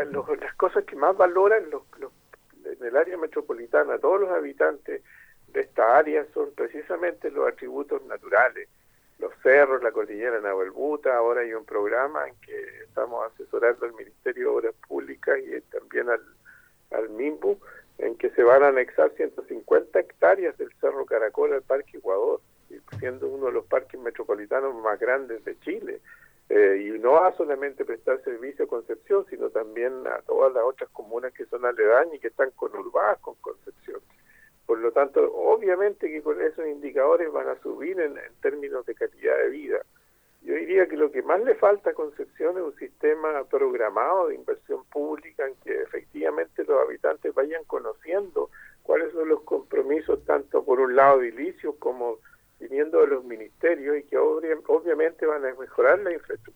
las cosas que más valoran en el área metropolitana, todos los habitantes de esta área, son precisamente los atributos naturales, los cerros, la cordillera Nahuelbuta. Ahora hay un programa en que estamos asesorando al Ministerio de Obras Públicas y también al MIMBU, en que se van a anexar 150 hectáreas del Cerro Caracol al Parque Ecuador, siendo uno de los parques metropolitanos más grandes de Chile. Y no va solamente prestar servicio a Concepción, sino también a todas las otras comunas que son aledañas y que están conurbadas con Concepción. Por lo tanto, obviamente que con esos indicadores van a subir en términos de calidad de vida. Yo diría que lo que más le falta a Concepción es un sistema programado de inversión pública en que efectivamente los habitantes vayan conociendo cuáles son los compromisos, tanto por un lado edilicios como viniendo de los ministerios, y que obviamente van a mejorar la infraestructura